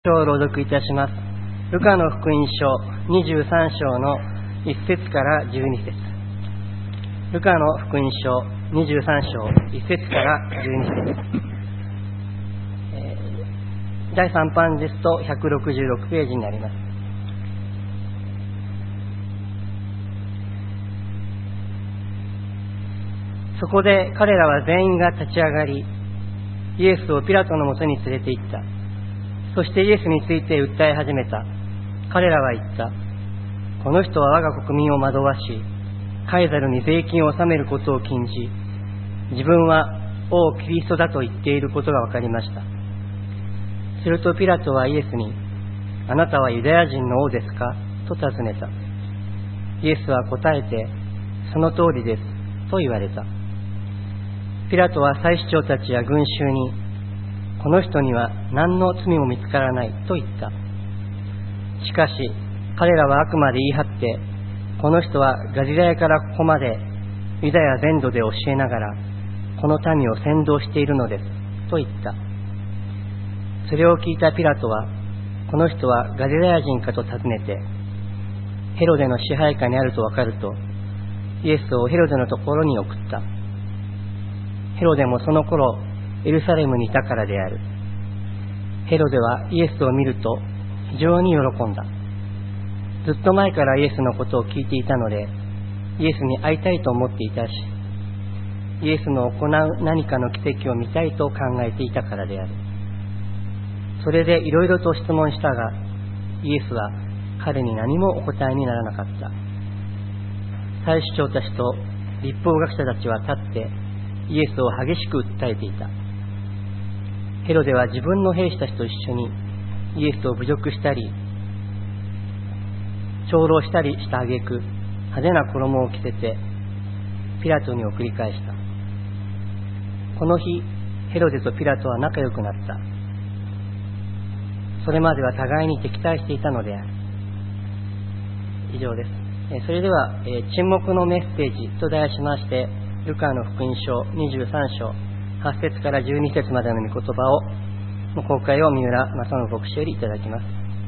を朗読いたします。ルカの福音書23章の1節から12節。ルカの福音書23章1節から12節。第3版ですと166ページになります。そこで彼らは全員が立ち上がり、イエスをピラトのもとに連れて行った。そしてイエスについて訴え始めた。彼らは言った。この人は我が国民を惑わし、カエザルに税金を納めることを禁じ、自分は王キリストだと言っていることが分かりました。するとピラトはイエスに、あなたはユダヤ人の王ですかと尋ねた。イエスは答えて、その通りですと言われた。ピラトは祭司長たちや群衆に、この人には何の罪も見つからないと言った。しかし彼らはあくまで言い張って、この人はガリラヤからここまでユダヤ全土で教えながらこの民を扇動しているのですと言った。それを聞いたピラトは、この人はガリラヤ人かと尋ねて、ヘロデの支配下にあると分かると、イエスをヘロデのところに送った。ヘロデもその頃エルサレムにいたからである。ヘロデはイエスを見ると非常に喜んだ。ずっと前からイエスのことを聞いていたので、イエスに会いたいと思っていたし、イエスの行う何かの奇跡を見たいと考えていたからである。それでいろいろと質問したが、イエスは彼に何もお答えにならなかった。祭司長たちと律法学者たちは立ってイエスを激しく訴えていた。ヘロデは自分の兵士たちと一緒にイエスを侮辱したり長老したりした挙句、派手な衣を着せてピラトに送り返した。この日ヘロデとピラトは仲良くなった。それまでは互いに敵対していたのである。以上です。それでは、沈黙のメッセージと題しまして、ルカの福音書23章8節から12節までの御言葉を、公開を三浦正信牧師よりいただきます。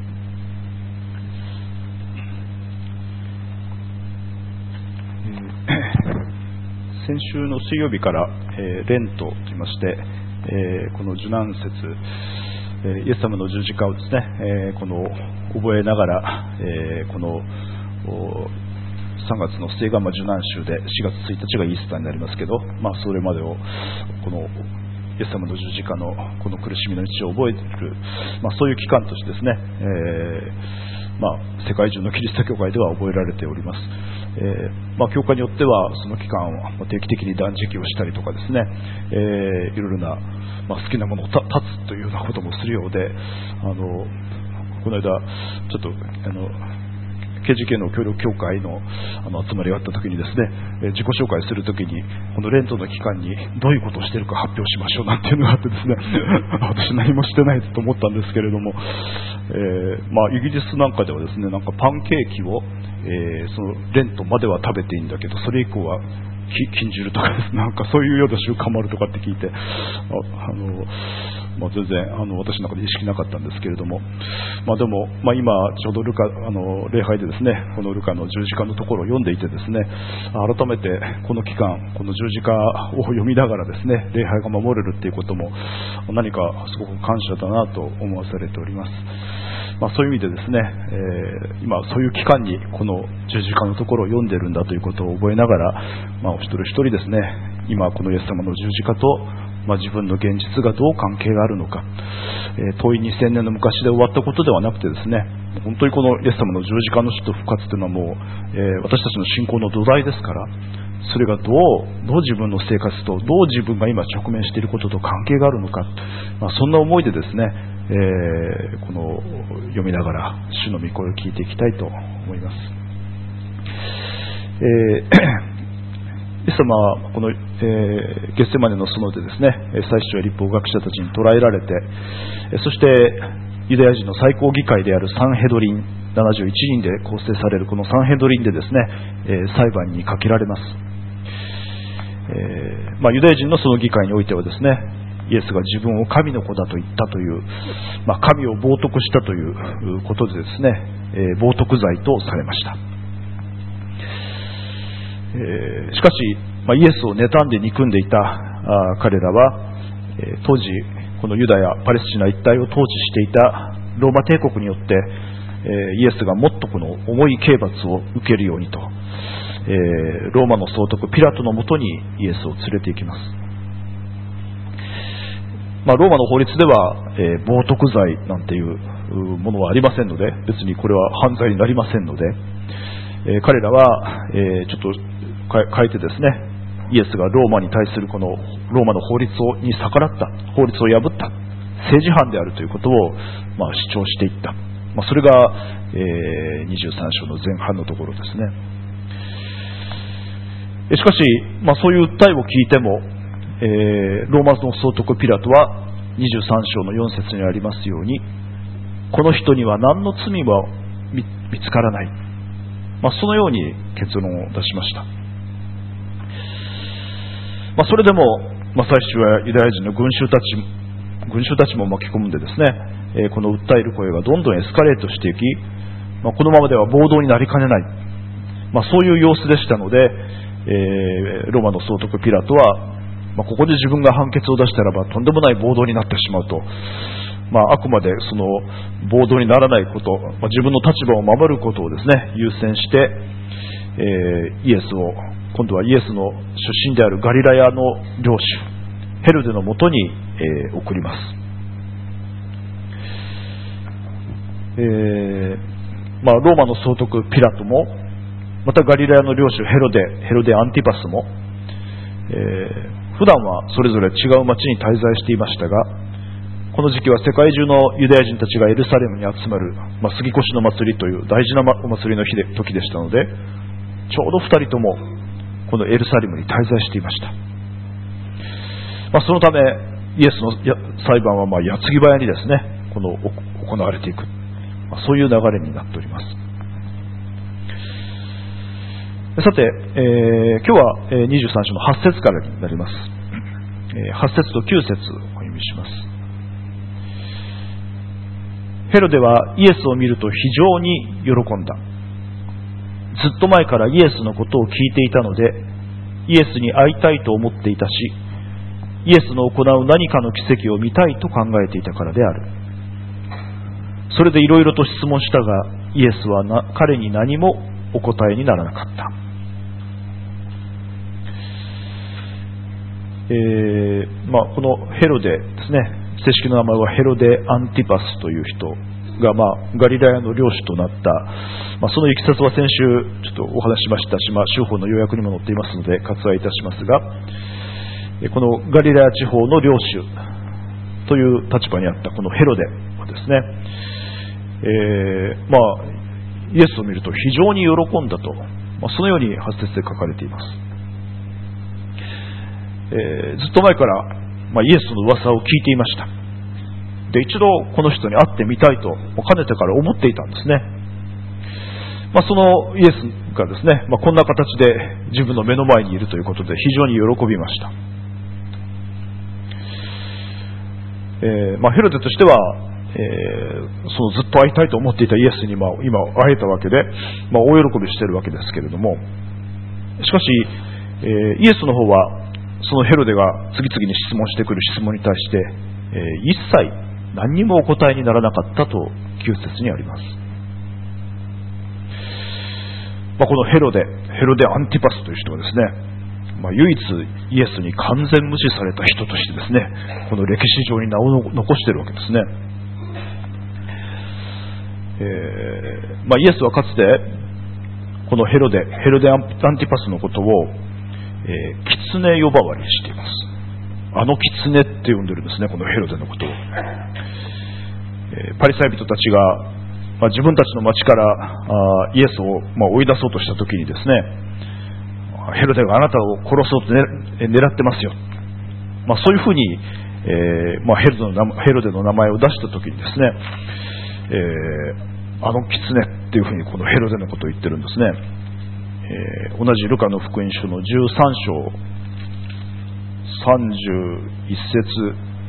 先週の水曜日から、レントといいまして、この受難節、イエス様の十字架をですね、この覚えながら、この3月の聖ガンマ受難週で4月1日がイースターになりますけど、それまでをこのイエス様の十字架のこの苦しみの道を覚えている、そういう期間としてですね、世界中のキリスト教会では覚えられております。教会によってはその期間を定期的に断食をしたりとかですね、いろいろな、好きなものを断つというようなこともするようで、この間ちょっとKGK の協力協会の集まりがあった時にですね、自己紹介する時にこのレントの期間にどういうことをしているか発表しましょうなんていうのがあってですね私何もしてないと思ったんですけれども、イギリスなんかではですね、なんかパンケーキを、そのレントまでは食べていいんだけど、それ以降は禁じるとかですね、なんかそういうような習慣もあるとかって聞いて、全然私の中で意識なかったんですけれども、でも、今ちょうどルカ礼拝でですね、このルカの十字架のところを読んでいてですね、改めてこの期間この十字架を読みながらですね、礼拝が守れるっていうことも何かすごく感謝だなと思わされております。そういう意味でですね、今そういう期間にこの十字架のところを読んでるんだということを覚えながら、お一人一人ですね、今このイエス様の十字架と自分の現実がどう関係があるのか、遠い2000年の昔で終わったことではなくてですね、本当にこのイエス様の十字架の死と復活というのはもう、私たちの信仰の土台ですから、それがどう自分の生活とどう自分が今直面していることと関係があるのか、そんな思いでですね、この読みながら主の御声を聞いていきたいと思います。イエス様はこの、ゲッセマネの園でですね、祭司長や律法学者たちに捕らえられて、そしてユダヤ人の最高議会であるサンヘドリン71人で構成されるこのサンヘドリンでですね、裁判にかけられます。ユダヤ人のその議会においてはですね、 イエスが自分を神の子だと言ったという、神を冒涜したということでですね、冒涜罪とされました。しかし、イエスを妬んで憎んでいた彼らは、当時このユダヤパレスチナ一帯を統治していたローマ帝国によって、イエスがもっとこの重い刑罰を受けるようにと、ローマの総督ピラトのもとにイエスを連れて行きます。ローマの法律では、冒涜罪なんていうものはありませんので、別にこれは犯罪になりませんので、彼らは、ちょっと変えてですね、イエスがローマに対するこのローマの法律に逆らった、法律を破った政治犯であるということを、主張していった。それが、23章の前半のところですね。しかし、そういう訴えを聞いても、ローマの総督ピラトは23章の4節にありますように、この人には何の罪も見つからない、そのように結論を出しました。それでも、最初はユダヤ人の群衆たちも巻き込んでですね、この訴える声がどんどんエスカレートしていき、このままでは暴動になりかねない、そういう様子でしたので、ローマの総督ピラトは、ここで自分が判決を出したらばとんでもない暴動になってしまうと、あくまでその暴動にならないこと、自分の立場を守ることをですね優先して、今度はイエスの出身であるガリラヤの領主ヘロデのもとに、送ります。ローマの総督ピラトも、またガリラヤの領主ヘロデアンティパスも、普段はそれぞれ違う町に滞在していましたが、この時期は世界中のユダヤ人たちがエルサレムに集まる、杉越の祭りという大事なお祭りの時でしたので、ちょうど2人ともこのエルサレムに滞在していました。そのためイエスの裁判は矢継ぎ早にですね行われていく、そういう流れになっております。さて、今日は23章の8節からになります。8節と9節をお読みします。ヘロデはイエスを見ると非常に喜んだ。ずっと前からイエスのことを聞いていたので、イエスに会いたいと思っていたし、イエスの行う何かの奇跡を見たいと考えていたからである。それでいろいろと質問したが、イエスは彼に何もお答えにならなかった。このヘロデですね、正式な名前はヘロデ・アンティパスという人が、ガリラヤの領主となった、そのいきさつは先週ちょっとお話ししましたし、州法の要約にも載っていますので割愛いたしますが、このガリラヤ地方の領主という立場にあったこのヘロデはですね、イエスを見ると非常に喜んだと、そのように8節で書かれています。ずっと前からイエスの噂を聞いていました。で、一度この人に会ってみたいとかねてから思っていたんですね。そのイエスがですね、こんな形で自分の目の前にいるということで非常に喜びました。ヘロデとしては、そのずっと会いたいと思っていたイエスに今会えたわけで、大喜びしているわけですけれども、しかし、イエスの方はそのヘロデが次々に質問してくる質問に対して、一切何にもお答えにならなかったと9節にあります。このヘロデアンティパスという人はですね、唯一イエスに完全無視された人としてですね、この歴史上に名を残しているわけですね。イエスはかつてこのヘロデアンティパスのことを狐呼ばわりしています。狐って呼んでるんですね、このヘロデのことを。パリサイ人たちが、自分たちの町からイエスを追い出そうとした時にですね、ヘロデがあなたを殺そうと狙ってますよ、そういうふうに、ヘロデの名前を出した時にですね、狐っていうふうにこのヘロデのことを言ってるんですね。同じルカの福音書の13章31節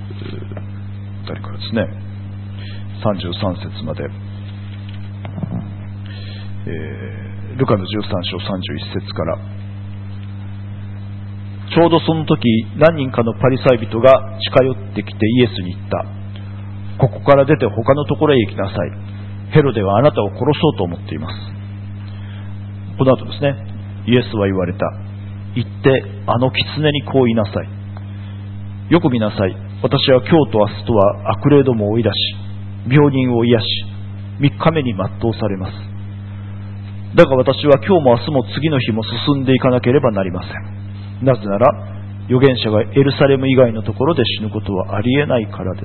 あたりからですね、33節まで、ルカの13章31節から、ちょうどその時、何人かのパリサイ人が近寄ってきてイエスに言った。ここから出て他のところへ行きなさい。ヘロデはあなたを殺そうと思っています。この後ですね、イエスは言われた。行ってあの狐にこう言いなさい。よく見なさい。私は今日と明日とは悪霊どもを追い出し、病人を癒し、3日目に全うされます。だが私は今日も明日も次の日も進んでいかなければなりません。なぜなら預言者がエルサレム以外のところで死ぬことはありえないからです。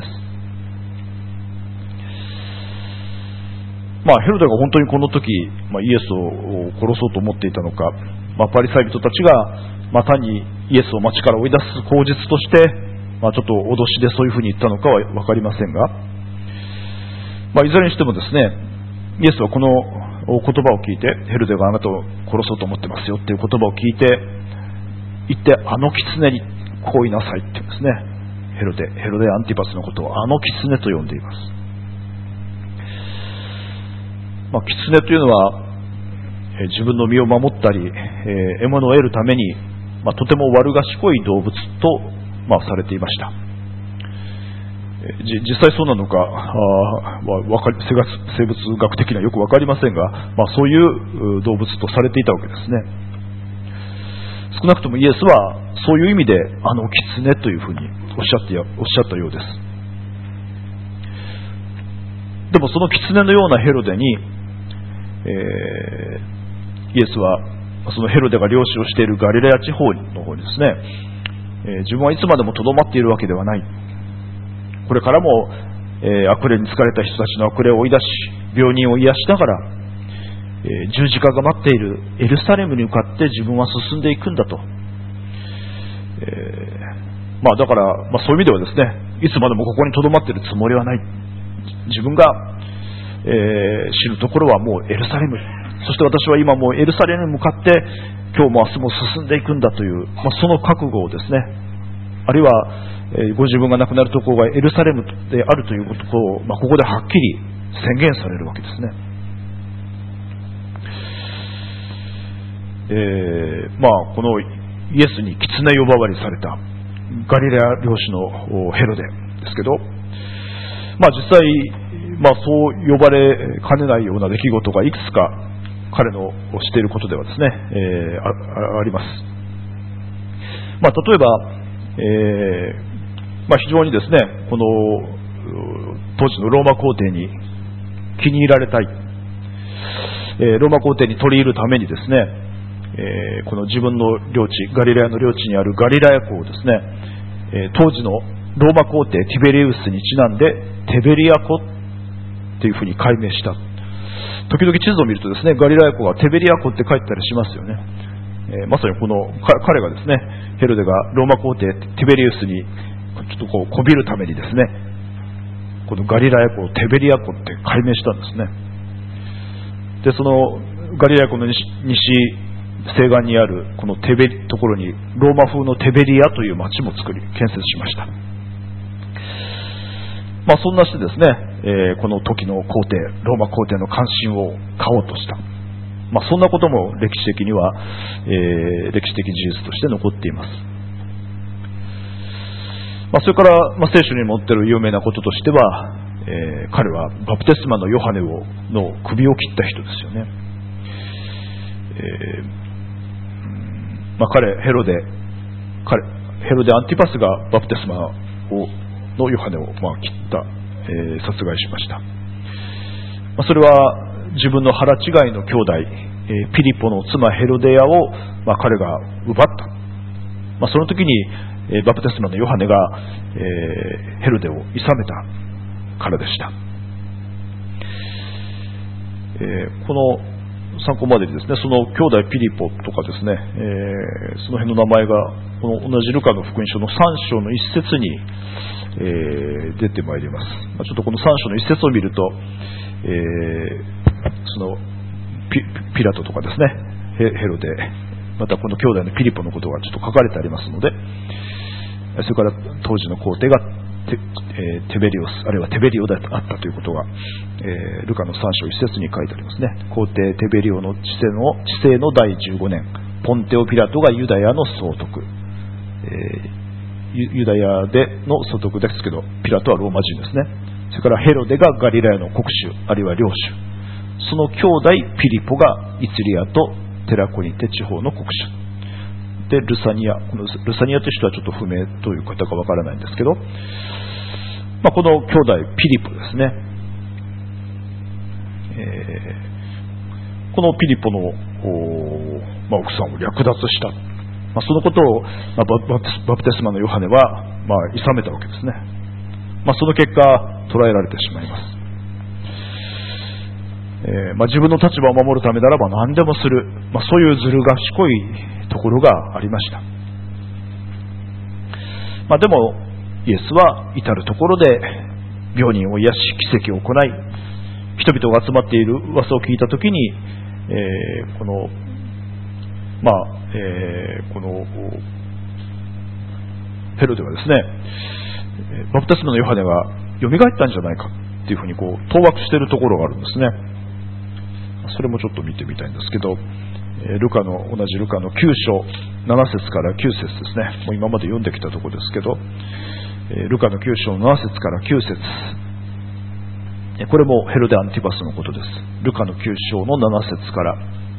ヘロデが本当にこの時、イエスを殺そうと思っていたのか、パリサイ人たちが単にイエスを町から追い出す口実として、ちょっと脅しでそういうふうに言ったのかは分かりませんが、いずれにしてもですね、イエスはこの言葉を聞いて、ヘロデがあなたを殺そうと思ってますよっていう言葉を聞いて、言ってあの狐にこう言いなさいって言うんですね。ヘロデアンティパスのことをあの狐と呼んでいます。狐というのは自分の身を守ったり、獲物を得るために、とても悪賢い動物と、されていました。実際そうなのか生物学的にはよく分かりませんが、そういう動物とされていたわけですね。少なくともイエスはそういう意味であの狐というふうにおっしゃったようです。でもその狐のようなヘロデに、イエスはそのヘロデが領主をしているガリラヤ地方の方にですね、自分はいつまでもとどまっているわけではない。これからも、悪霊に疲れた人たちの悪霊を追い出し、病人を癒しながら、十字架が待っているエルサレムに向かって自分は進んでいくんだと。だから、そういう意味ではですね、いつまでもここにとどまっているつもりはない。自分が、死ぬところはもうエルサレム。そして私は今もうエルサレムに向かって今日も明日も進んでいくんだという、その覚悟をですね、あるいは、ご自分が亡くなるところがエルサレムであるということを、ここではっきり宣言されるわけですね。このイエスに狐呼ばわりされたガリラヤ領主のヘロデですけど、実際、そう呼ばれかねないような出来事がいくつか彼のしていることではですね、あります。例えば、非常にですね、この当時のローマ皇帝に気に入られたい、ローマ皇帝に取り入るためにですね、この自分の領地、ガリラヤの領地にあるガリラヤ湖をですね、当時のローマ皇帝ティベリウスにちなんでテベリア湖というふうに改名した。時々地図を見るとですね、ガリラヤ湖がテベリア湖って書いてたりしますよね。まさにこの彼がですね、ヘロデがローマ皇帝ティベリウスにちょっとこびるためにですね、このガリラヤ湖をテベリア湖って改名したんですね。で、そのガリラヤ湖の西西岸にあるこのところにローマ風のテベリアという町も建設しました。そんなしてですね、この時の皇帝、ローマ皇帝の関心を買おうとした。そんなことも歴史的には、歴史的事実として残っています。それから、聖書に載っている有名なこととしては、彼はバプテスマのヨハネの首を切った人ですよね。ヘロデアンティパスがバプテスマのヨハネを切った、殺害しました。それは自分の腹違いの兄弟、ピリポの妻ヘロデアを、彼が奪った。その時に、バプテスマのヨハネが、ヘロデを諌めたからでした。この参考までにですね、その兄弟ピリポとかですね、その辺の名前がこの同じルカの福音書の3章の一節に、出てまいります。ちょっとこの3章の一節を見ると、そのピラトとかですね、ヘロデ、またこの兄弟のピリポのことがちょっと書かれてありますので、それから当時の皇帝がテベリオスあるいはテベリオであったということが、ルカの3章1節に書いてありますね。皇帝テベリオの治世の第15年、ポンテオ・ピラトがユダヤの総督、ユダヤでの総督ですけど、ピラトはローマ人ですね。それからヘロデがガリラヤの国主あるいは領主、その兄弟ピリポがイツリアとテラコニテ地方の国主で、ルサニア、このルサニアという人はちょっと不明という方かわからないんですけど、この兄弟ピリポですね、このピリポの、奥さんを略奪した、そのことを、バプテスマのヨハネは、諌めたわけですね。その結果捕らえられてしまいます。自分の立場を守るためならば何でもする、そういうずる賢いところがありました。でもイエスは至るところで病人を癒し奇跡を行い、人々が集まっている噂を聞いたときに、このヘロデはですね、バプテスマのヨハネが蘇ったんじゃないかっていうふうに当惑しているところがあるんですね。それもちょっと見てみたいんですけど、同じルカの9章7節から9節ですね。もう今まで読んできたところですけど、ルカの9章7節から9節、これもヘロデ・アンティバスのことです。ルカの9章の7節から、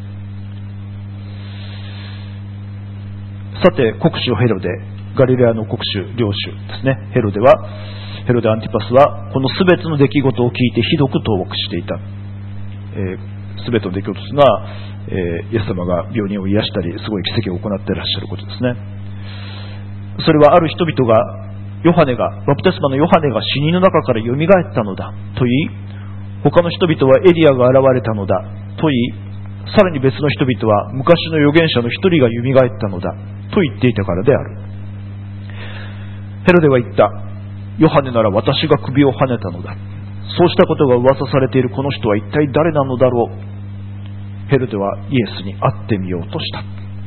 さて国主ヘロデ、ガリレアの国主領主ですね。ヘロデ・アンティパスはこのすべての出来事を聞いてひどく当惑していた。すべての出来事というのは、イエス様が病人を癒したりすごい奇跡を行っていらっしゃることですね。それはある人々がバプテスマのヨハネが死人の中からよみがえったのだと言い、他の人々はエリアが現れたのだと言い、さらに別の人々は昔の預言者の一人がよみがえったのだと言っていたからである。ヘロデは言った。ヨハネなら私が首をはねたのだ。そうしたことが噂されているこの人は一体誰なのだろう。ヘロデはイエスに会ってみようとした。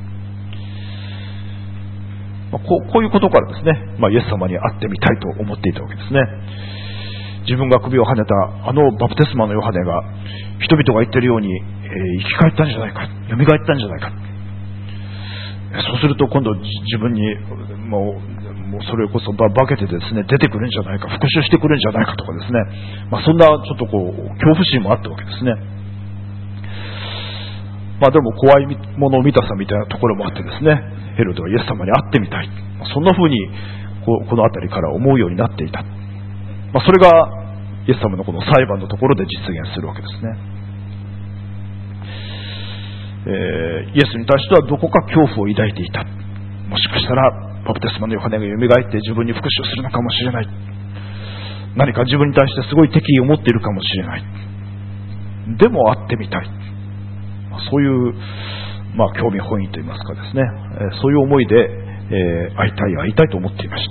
こういうことからですね、イエス様に会ってみたいと思っていたわけですね。自分が首をはねたバプテスマのヨハネが人々が言っているように、生き返ったんじゃないか、蘇ったんじゃないか。そうすると今度自分にもうそれこそ化けてですね出てくるんじゃないか、復讐してくるんじゃないかとかですね、そんなちょっと恐怖心もあったわけですね。でも怖いものを見たさみたいなところもあってですね、ヘロデはイエス様に会ってみたい、そんな風にこの辺りから思うようになっていた。それがイエス様のこの裁判のところで実現するわけですね。イエスに対してはどこか恐怖を抱いていた。もしかしたらバプテスマのヨハネが蘇って自分に復讐するのかもしれない、何か自分に対してすごい敵意を持っているかもしれない、でも会ってみたい、そういう、興味本位といいますかですね、そういう思いで、会いたいと思っていました。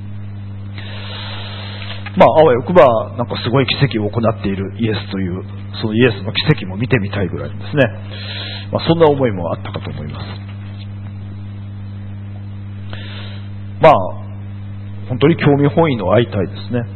あわよくばなんかすごい奇跡を行っているイエスという、そのイエスの奇跡も見てみたいぐらいですね、そんな思いもあったかと思います。本当に興味本位の会いたいですね。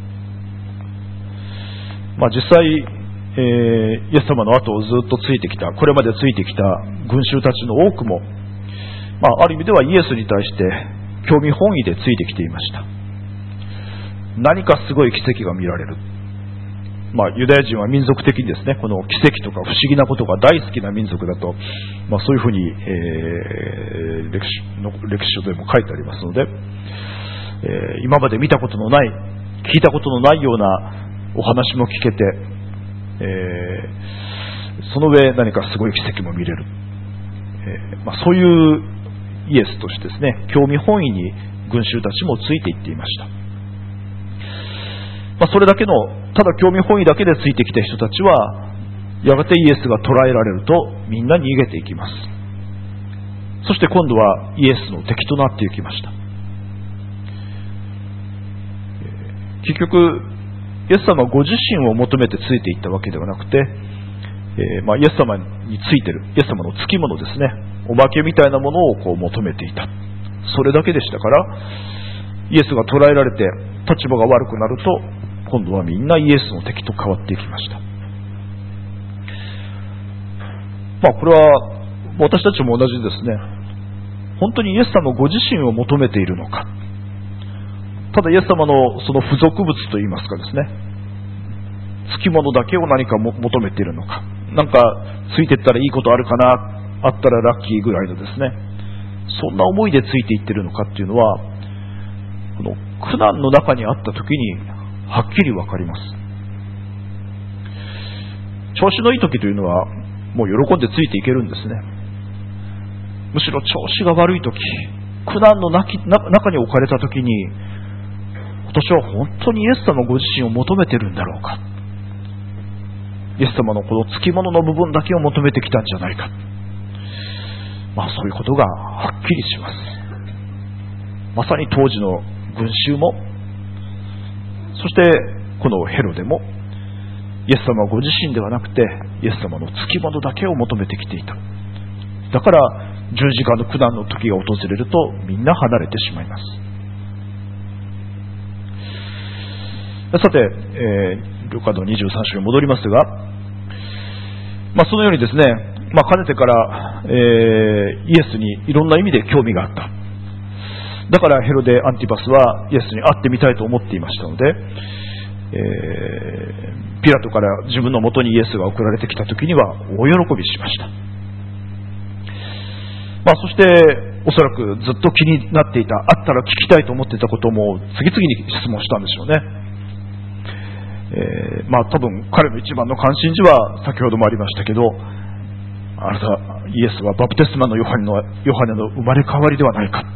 実際、イエス様の後をずっとついてきた、これまでついてきた群衆たちの多くも、ある意味ではイエスに対して興味本位でついてきていました。何かすごい奇跡が見られる。ユダヤ人は民族的にですね、この奇跡とか不思議なことが大好きな民族だと、そういうふうに、歴史書でも書いてありますので、今まで見たことのない、聞いたことのないようなお話も聞けて、その上何かすごい奇跡も見れる、そういうイエスとしてですね、興味本位に群衆たちもついていっていました。それだけのただ興味本位だけでついてきた人たちはやがてイエスが捕らえられるとみんな逃げていきます。そして今度はイエスの敵となっていきました。結局イエス様ご自身を求めてついていったわけではなくて、イエス様についているイエス様のつきものですね、おまけみたいなものを求めていた、それだけでしたから、 イエスが捕らえられて立場が悪くなると、今度はみんなイエスの敵と変わっていきました。これは私たちも同じですね。本当にイエス様ご自身を求めているのか、ただイエス様のその付属物といいますかですね、つきものだけを何か求めているのか、なんかついていったらいいことあるかな、あったらラッキーぐらいのですね、そんな思いでついていっているのかっていうのは、この苦難の中にあった時にはっきりわかります。調子のいい時というのはもう喜んでついていけるんですね。むしろ調子が悪い時、苦難の中に置かれた時に、私は本当にイエス様ご自身を求めてるんだろうか、イエス様のこのつきものの部分だけを求めてきたんじゃないか、そういうことがはっきりします。まさに当時の群衆も、そしてこのヘロデも、イエス様ご自身ではなくてイエス様のつきものだけを求めてきていた。だから十字架の苦難の時が訪れるとみんな離れてしまいます。さて、ルカの23章に戻りますが、そのようにですね、かねてから、イエスにいろんな意味で興味があった。だからヘロデ・アンティパスはイエスに会ってみたいと思っていましたので、ピラトから自分のもとにイエスが送られてきた時には大喜びしました。そしておそらくずっと気になっていた、会ったら聞きたいと思っていたことも次々に質問したんでしょうね。多分彼の一番の関心事は先ほどもありましたけど、あなたイエスはバプテスマのヨハネの生まれ変わりではないか、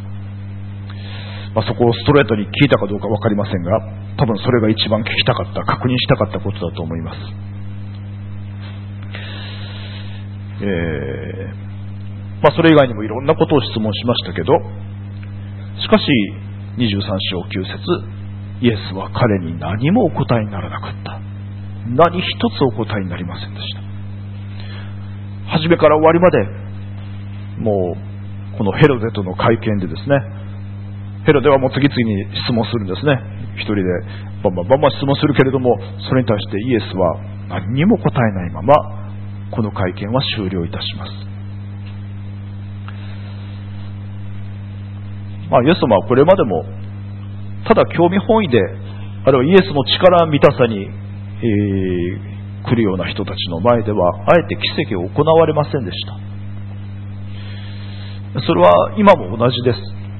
そこをストレートに聞いたかどうか分かりませんが、多分それが一番聞きたかった、確認したかったことだと思います。それ以外にもいろんなことを質問しましたけど、しかし23章9節、イエスは彼に何もお答えにならなかった。何一つお答えになりませんでした。初めから終わりまで、もうこのヘロデとの会見でですね、ヘロデはもう次々に質問するんですね。一人でバンバン質問するけれども、それに対してイエスは何にも答えないまま、この会見は終了いたします。イエス様はこれまでもただ興味本位で、あるいはイエスの力見たさに、来るような人たちの前ではあえて奇跡を行われませんでした。それは今も同じです。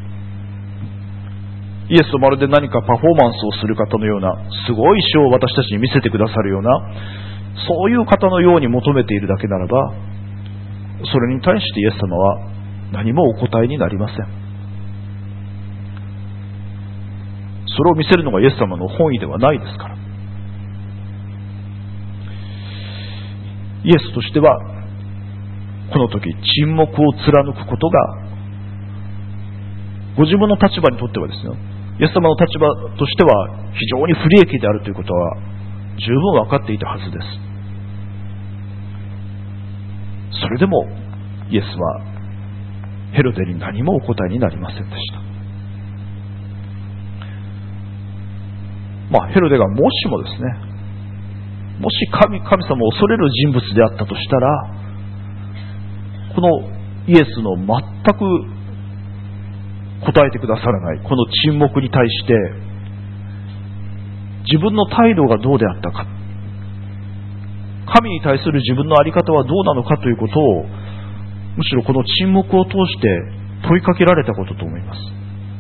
イエスとまるで何かパフォーマンスをする方のような、すごいショーを私たちに見せてくださるような、そういう方のように求めているだけならば、それに対してイエス様は何もお答えになりません。それを見せるのがイエス様の本意ではないですから。イエスとしてはこの時沈黙を貫くことが、ご自分の立場にとってはですね、イエス様の立場としては非常に不利益であるということは十分分かっていたはずです。それでもイエスはヘロデに何もお答えになりませんでした。ヘロデがもしもですね、もし神様を恐れる人物であったとしたら、このイエスの全く答えてくださらないこの沈黙に対して自分の態度がどうであったか、神に対する自分の在り方はどうなのかということを、むしろこの沈黙を通して問いかけられたことと思います。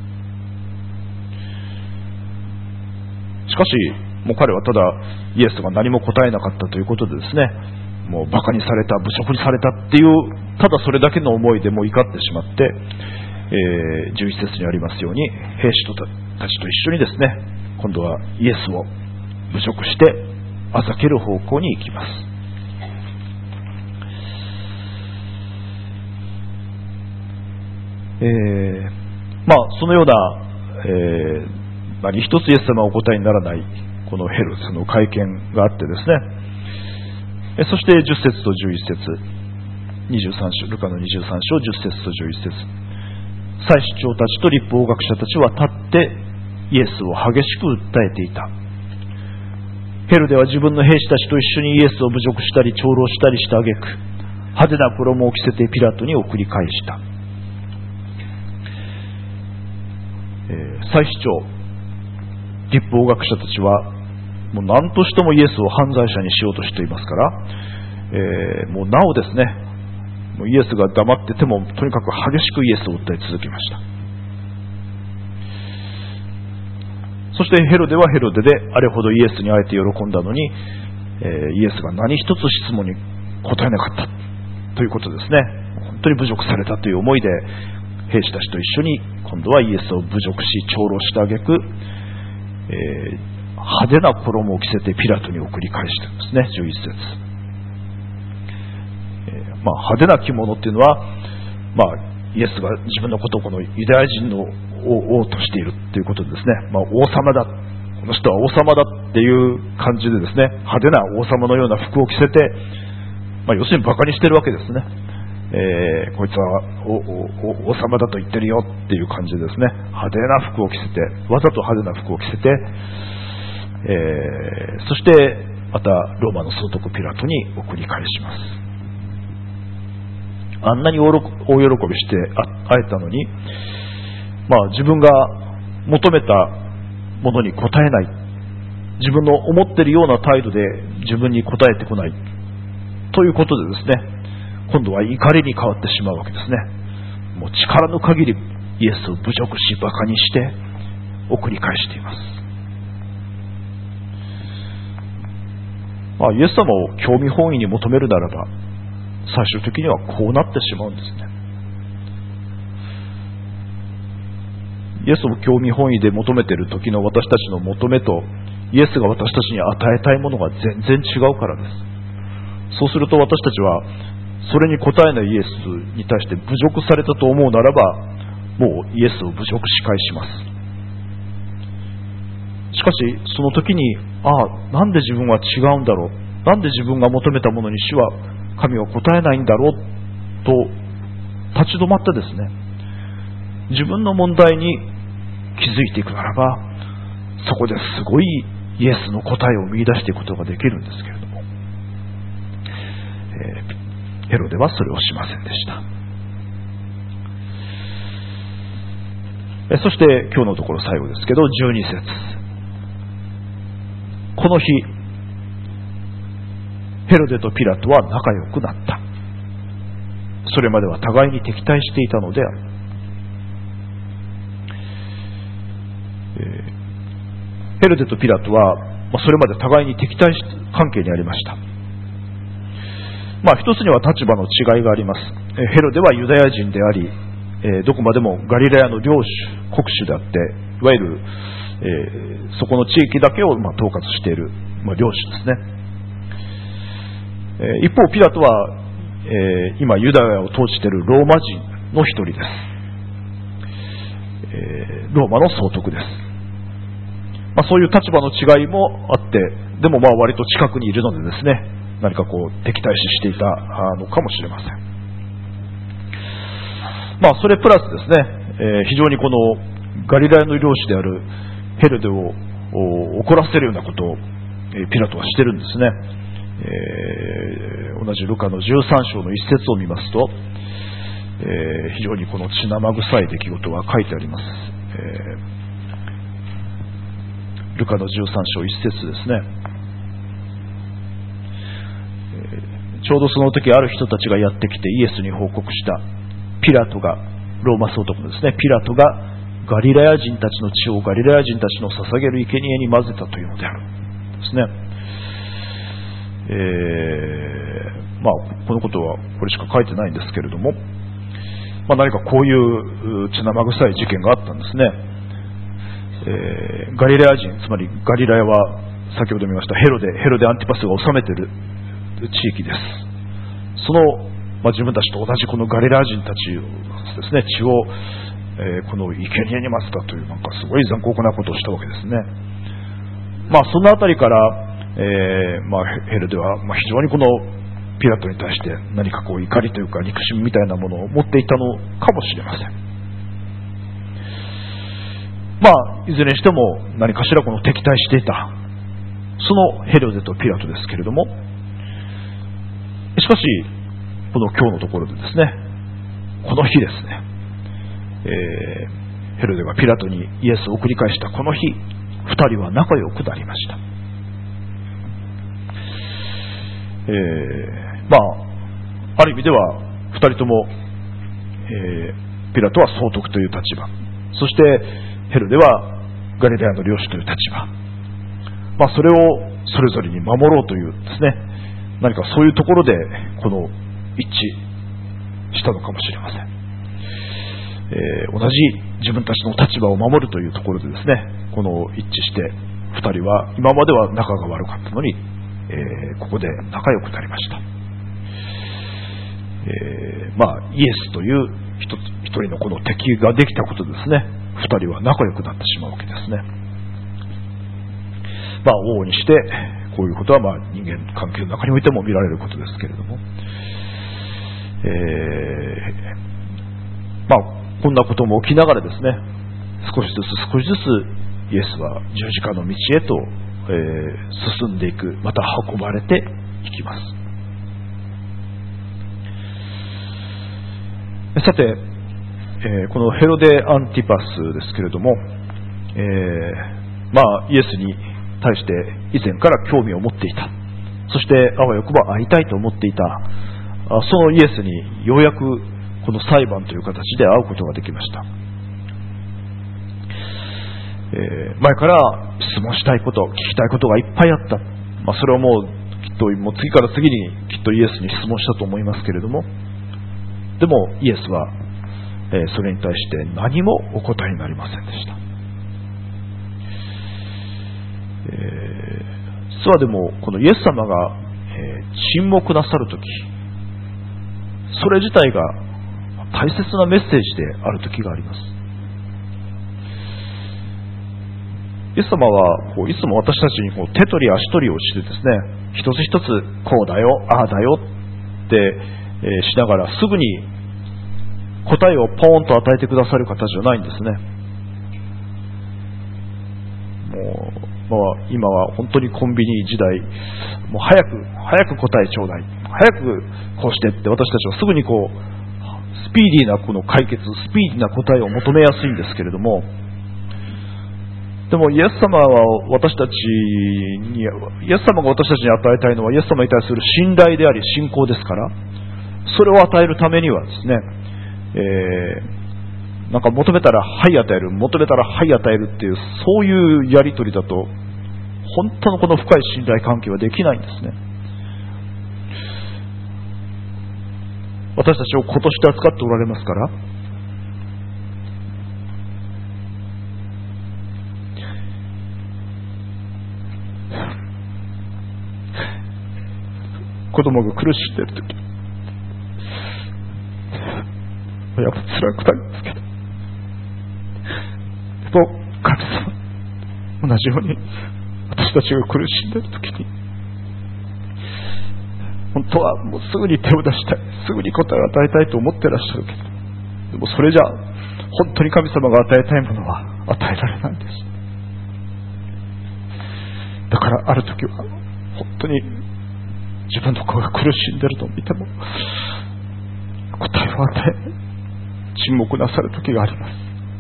しかしもう彼はただイエスが何も答えなかったということでですね、もうバカにされた、侮辱にされたっていう、ただそれだけの思いでもう怒ってしまって、11節にありますように兵士たちと一緒にですね、今度はイエスを侮辱してあざける方向に行きます。そのような、何一つイエス様はお答えにならないこのヘロデの会見があってですね、そして10節と11節、ルカの23章10節と11節、 祭司長たちと律法学者たちは立ってイエスを激しく訴えていた。ヘロデは自分の兵士たちと一緒にイエスを侮辱したり長老したりした挙句、派手な衣を着せてピラトに送り返した。祭司長、律法学者たちはもう何としてもイエスを犯罪者にしようとしていますから、もうなおですね、もうイエスが黙っててもとにかく激しくイエスを訴え続けました。そしてヘロデはヘロデであれほどイエスに会えて喜んだのに、イエスが何一つ質問に答えなかったということですね。本当に侮辱されたという思いで兵士たちと一緒に今度はイエスを侮辱し長老した挙句、派手な衣を着せてピラトに送り返したんですね。11節、派手な着物っていうのは、イエスが自分のことをこのユダヤ人の王としているということでですね、王様だ、この人は王様だっていう感じでですね、派手な王様のような服を着せて、要するにバカにしてるわけですね。こいつは王様だと言ってるよっていう感じでですね、派手な服を着せて、わざと派手な服を着せて、そしてまたローマの総督ピラトに送り返します。あんなに大喜びして会えたのに、自分が求めたものに応えない、自分の思っているような態度で自分に応えてこないということでですね、今度は怒りに変わってしまうわけですね。もう力の限りイエスを侮辱しバカにして送り返しています。イエス様を興味本位に求めるならば、最終的にはこうなってしまうんですね。イエスを興味本位で求めている時の私たちの求めと、イエスが私たちに与えたいものが全然違うからです。そうすると私たちはそれに応えないイエスに対して侮辱されたと思うならば、もうイエスを侮辱し返します。しかしその時に、なんで自分は違うんだろう、なんで自分が求めたものに主は神は答えないんだろうと立ち止まってですね、自分の問題に気づいていくならば、そこですごいイエスの答えを見出していくことができるんですけれども、ヘロデはそれをしませんでした。そして今日のところ最後ですけど、12節、この日ヘロデとピラトは仲良くなった。それまでは互いに敵対していたのである。ヘロデとピラトは、それまで互いに敵対関係にありました。一つには立場の違いがあります。ヘロデはユダヤ人であり、どこまでもガリラヤの領主、国主であって、いわゆる、そこの地域だけを統括している、領主ですね。一方ピラトは、今ユダヤを統治しているローマ人の一人です。ローマの総督です。そういう立場の違いもあって、でも割と近くにいるのでですね、何か敵対視していたのかもしれません。それプラスですね、非常にこのガリラヤの領主であるヘロデを怒らせるようなことをピラトはしてるんですね。同じルカの13章の一節を見ますと、非常にこの血生臭い出来事が書いてあります。ルカの13章一節ですね。ちょうどその時ある人たちがやってきてイエスに報告した。ピラトが、ローマ総督ですね、ピラトがガリラヤ人たちの血をガリラヤ人たちの捧げる生贄に混ぜたというのであるですね。このことはこれしか書いてないんですけれども、何かこういう血生臭い事件があったんですね。ガリラヤ人、つまりガリラヤは先ほど見ましたヘロデアンティパスが治めている地域です。その、自分たちと同じこのガリラヤ人たちですね、血を、この生贄に混ぜたというすごい残酷なことをしたわけですね。そのあたりから、ヘロデは、非常にこのピラトに対して何か怒りというか憎しみみたいなものを持っていたのかもしれません。 いずれにしても何かしらこの敵対していたそのヘロデとピラトですけれども、しかしこの今日のところでですね、この日ですね、ヘロデがピラトにイエスを送り返したこの日、二人は仲良くなりました。ある意味では二人とも、ピラトは総督という立場、そしてヘロデはガリレアの領主という立場、それをそれぞれに守ろうというですね、何かそういうところでこの一致したのかもしれません。同じ自分たちの立場を守るというところでですね、この一致して二人は今までは仲が悪かったのに、ここで仲良くなりました。イエスという一人のこの敵ができたことでですね、二人は仲良くなってしまうわけですね。往々にしてこういうことは人間関係の中においても見られることですけれども、こんなことも起きながらですね、少しずつイエスは十字架の道へと、進んでいく、また運ばれていきます。さて、このヘロデ・アンティパスですけれども、イエスに対して以前から興味を持っていた、そしてあわよくば会いたいと思っていた、そのイエスにようやくこの裁判という形で会うことができました。前から質問したいこと、聞きたいことがいっぱいあった。それはもうきっと次から次にきっとイエスに質問したと思いますけれども、でもイエスは、それに対して何もお答えになりませんでした。実はでもこのイエス様が、沈黙なさるとき、それ自体が大切なメッセージであるときがあります。イエス様はいつも私たちに手取り足取りをしてですね、一つ一つこうだよ、ああだよって、しながらすぐに答えをポーンと与えてくださる方じゃないんですね。今は本当にコンビニ時代、もう早く答えちょうだい、早くこうしてって私たちはすぐにスピーディーなこの解決、スピーディーな答えを求めやすいんですけれども、でもイエス様が私たちに与えたいのはイエス様に対する信頼であり信仰ですから、それを与えるためにはですね、なんか求めたらはい与える、求めたらはい与えるっていう、そういうやり取りだと本当のこの深い信頼関係はできないんですね。私たちを子として扱っておられますから、子供が苦しんでいるとき、やっぱ辛くなりますけど、でも神様、同じように私たちが苦しんでいるときに、本当はもうすぐに手を出したい、すぐに答えを与えたいと思ってらっしゃるけど、でもそれじゃ本当に神様が与えたいものは与えられないんです。だからあるときは本当に自分の子が苦しんでいると見ても答えを与え、沈黙なさる時があります。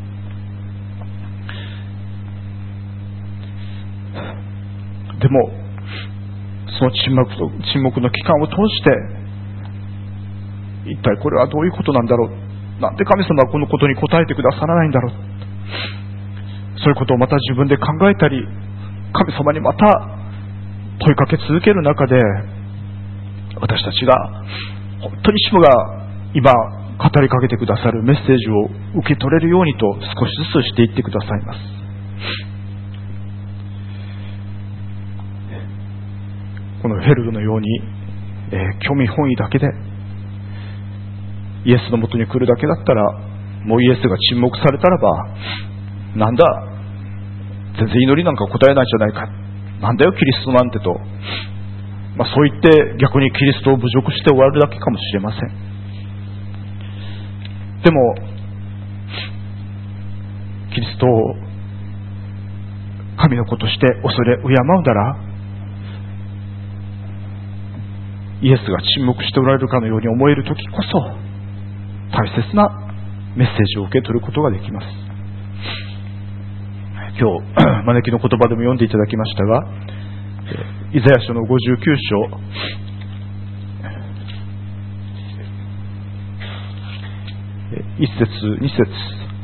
でもその沈黙の期間を通して、一体これはどういうことなんだろう、なんで神様はこのことに答えてくださらないんだろう、そういうことをまた自分で考えたり、神様にまた問いかけ続ける中で、私たちが本当に主が今語りかけてくださるメッセージを受け取れるようにと少しずつしていってくださいます。このヘロドのように、興味本位だけでイエスのもとに来るだけだったら、もうイエスが沈黙されたらば、なんだ全然祈りなんか答えないじゃないか、なんだよキリストなんてと、そう言って逆にキリストを侮辱して終わるだけかもしれません。でもキリストを神の子として恐れ敬うなら、イエスが沈黙しておられるかのように思えるときこそ大切なメッセージを受け取ることができます。今日招きの言葉でも読んでいただきましたが、イザヤ書の59章1節2節、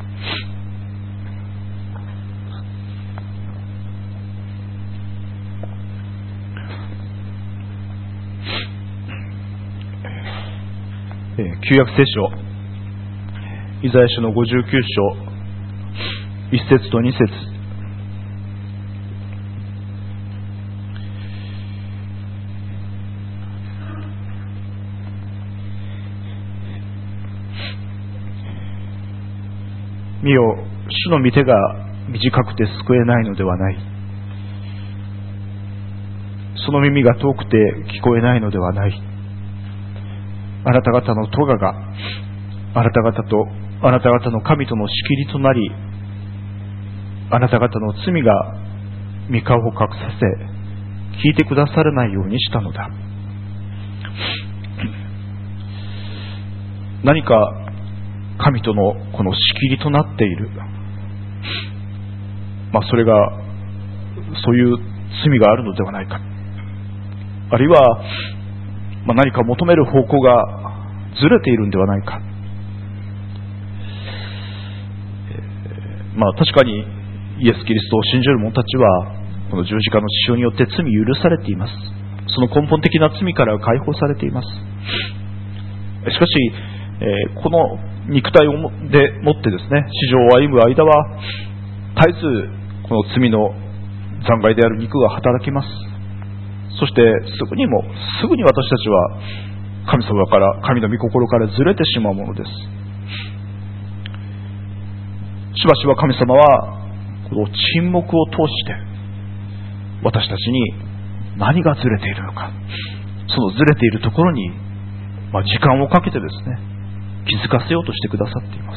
旧約聖書イザヤ書の59章1節と2節、見よ、主の御手が短くて救えないのではない。その耳が遠くて聞こえないのではない。あなた方の咎があなた方とあなた方の神との仕切りとなり、あなた方の罪が御顔を隠させ、聞いてくださらないようにしたのだ。何か神とのこの仕切りとなっている、それがそういう罪があるのではないか、あるいは、何か求める方向がずれているんではないか。確かにイエス・キリストを信じる者たちはこの十字架の血潮によって罪許されています。その根本的な罪から解放されています。しかし、この肉体でもってですね、地上を歩む間は絶えずこの罪の残骸である肉が働きます。そしてすぐに私たちは神様から、神の御心からずれてしまうものです。しばしば神様はこの沈黙を通して私たちに何がずれているのか、そのずれているところに、時間をかけてですね、気づかせようとしてくださっています。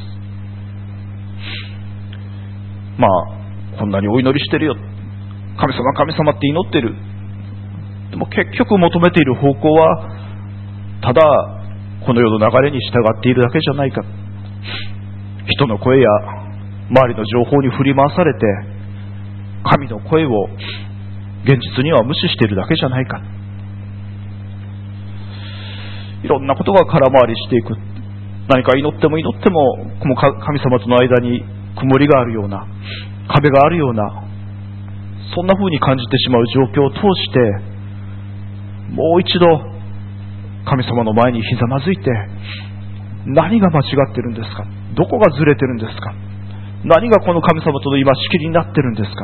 こんなにお祈りしてるよ、神様神様って祈ってる。でも結局求めている方向はただこの世の流れに従っているだけじゃないか。人の声や周りの情報に振り回されて神の声を現実には無視しているだけじゃないか。いろんなことが空回りしていく。何か祈ってもこの神様との間に曇りがあるような、壁があるような、そんな風に感じてしまう状況を通して、もう一度神様の前にひざまずいて、何が間違ってるんですか、どこがずれてるんですか、何がこの神様との今仕切りになってるんですか、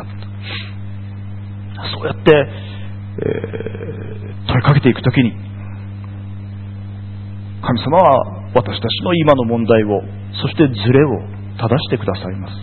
そうやって、問いかけていくときに、神様は私たちの今の問題を、そしてズレを正してくださいます。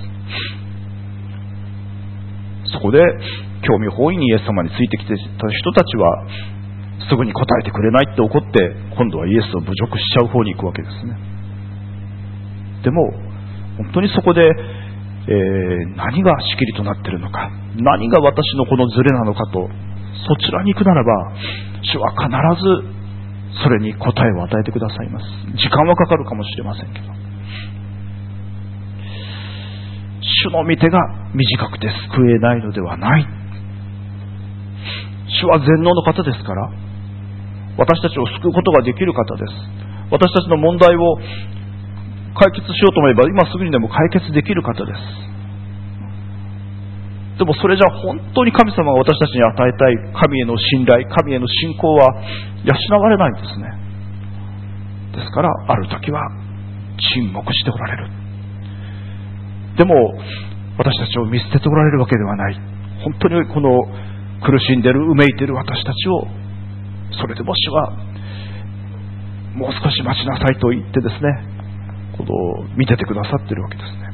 そこで興味本位にイエス様についてきてた人たちはすぐに答えてくれないって怒って、今度はイエスを侮辱しちゃう方に行くわけですね。でも本当にそこで、何が仕切りとなっているのか、何が私のこのズレなのかと、そちらに行くならば、主は必ずそれに答えを与えてくださいます。時間はかかるかもしれませんけど、主の御手が短くて救えないのではない。主は全能の方ですから、私たちを救うことができる方です。私たちの問題を解決しようと思えば今すぐにでも解決できる方です。でもそれじゃ本当に神様が私たちに与えたい神への信頼、神への信仰は養われないんですね。ですからある時は沈黙しておられる。でも私たちを見捨てておられるわけではない。本当にこの苦しんでる、うめいている私たちを、それでも主はもう少し待ちなさいと言ってですね、この見ててくださっているわけですね。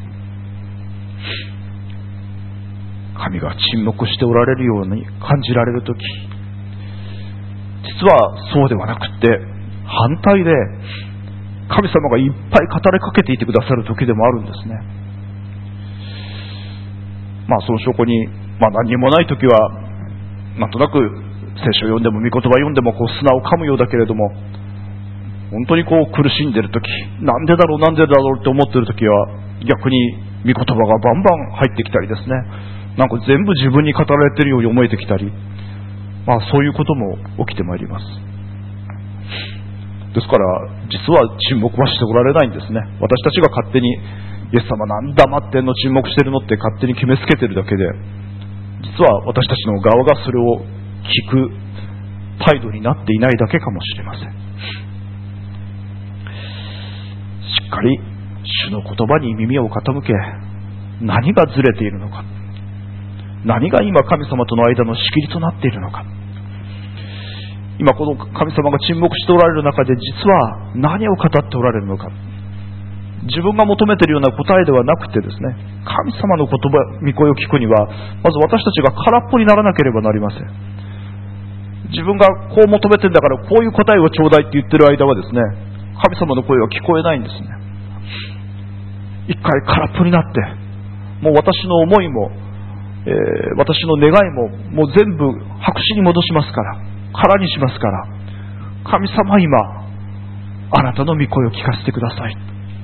神が沈黙しておられるように感じられるとき、実はそうではなくって反対で神様がいっぱい語りかけていてくださる時でもあるんですね。その証拠に何にもない時はなんとなく聖書を読んでも御言葉読んでも砂を噛むようだけれども、本当に苦しんでる時、なんでだろうって思ってる時は逆に御言葉がバンバン入ってきたりですね、なんか全部自分に語られているように思えてきたり、そういうことも起きてまいります。ですから実は沈黙はしておられないんですね。私たちが勝手にイエス様なんだ待ってんの、沈黙してるのって勝手に決めつけてるだけで、実は私たちの側がそれを聞く態度になっていないだけかもしれません。しっかり主の言葉に耳を傾け、何がずれているのか、何が今神様との間の仕切りとなっているのか、今この神様が沈黙しておられる中で実は何を語っておられるのか、自分が求めているような答えではなくてですね、神様の言葉、御声を聞くにはまず私たちが空っぽにならなければなりません。自分がこう求めてるんだからこういう答えをちょうだいって言ってる間はですね、神様の声は聞こえないんですね。一回空っぽになって、もう私の思いも、私の願いももう全部白紙に戻しますから、空にしますから、神様今あなたの御声を聞かせてください、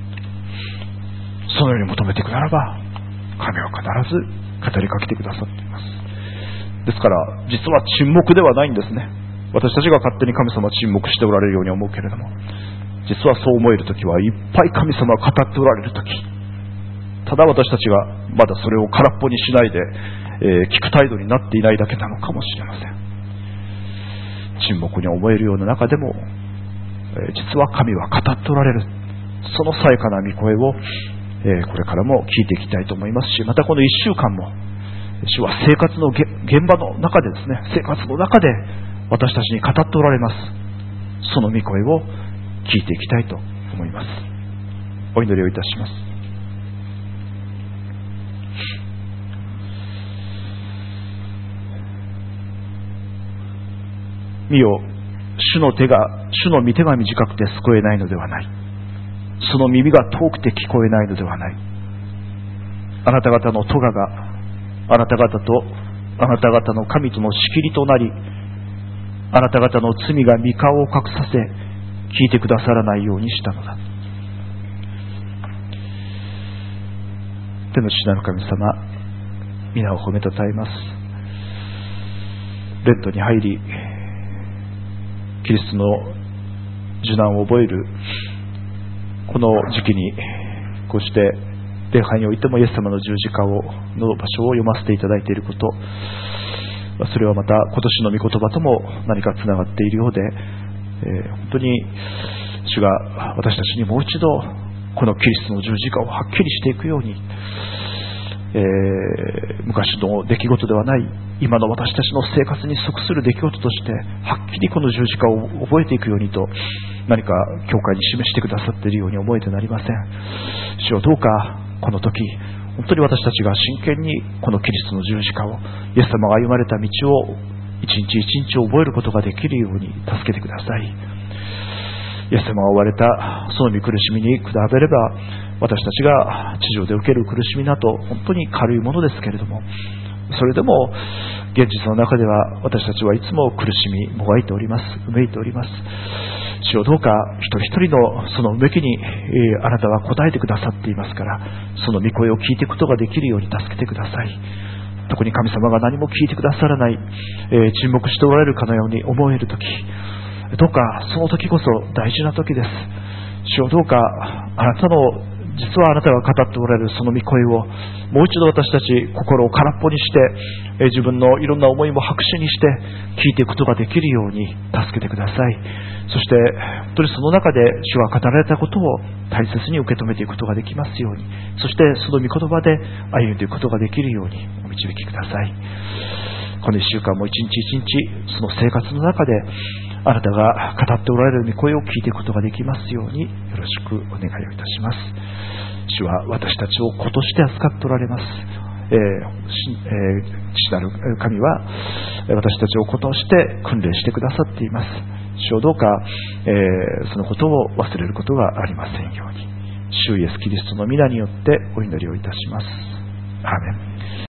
そのように求めていくならば神は必ず語りかけてくださっています。ですから実は沈黙ではないんですね。私たちが勝手に神様は沈黙しておられるように思うけれども、実はそう思えるときはいっぱい神様が語っておられるとき、ただ私たちがまだそれを空っぽにしないで、聞く態度になっていないだけなのかもしれません。沈黙に思えるような中でも、実は神は語っておられる、そのさやかな御声を、これからも聞いていきたいと思いますし、またこの1週間も主は生活の現場の中でですね、生活の中で私たちに語っておられます。その御声を聞いていきたいと思います。お祈りをいたします。見よ、主の御手が短くて救えないのではない。その耳が遠くて聞こえないのではない。あなた方の咎があなた方とあなた方の神との仕切りとなり、あなた方の罪が御顔を隠させ、聞いてくださらないようにしたのだ。天の父なる神様、皆を褒めたたえます。レントに入り、キリストの受難を覚えるこの時期に、こうして礼拝においてもイエス様の十字架の場所を読ませていただいていること、それはまた今年の御言葉とも何かつながっているようで、本当に主が私たちにもう一度このキリストの十字架をはっきりしていくように、昔の出来事ではない今の私たちの生活に即する出来事としてはっきりこの十字架を覚えていくようにと、何か教会に示してくださっているように思えてなりません。主よ、どうかこの時本当に私たちが真剣にこのキリストの十字架を、イエス様が歩まれた道を一日一日覚えることができるように助けてください。イエス様が追われたその御苦しみに比べれば、私たちが地上で受ける苦しみなど本当に軽いものですけれども、それでも現実の中では私たちはいつも苦しみもがいております。うめいております。主よ、どうか一人一人のそのうめきに、あなたは答えてくださっていますから、その御声を聞いていくことができるように助けてください。特に神様が何も聞いてくださらない、沈黙しておられるかのように思えるとき、どうかその時こそ大事な時です。主よ、どうかあなたの実はあなたが語っておられるその御声をもう一度私たち心を空っぽにして、自分のいろんな思いも白紙にして聞いていくことができるように助けてください。そして本当にその中で主が語られたことを大切に受け止めていくことができますように、そしてその御言葉で歩んでいくことができるようにお導きください。この1週間も一日一日その生活の中であなたが語っておられる御声を聞いていくことができますようによろしくお願いをいたします。主は私たちを子として扱っておられます。父なる神は私たちを子として訓練してくださっています。主をどうか、そのことを忘れることがありませんように、主イエスキリストの皆によってお祈りをいたします。アーメン。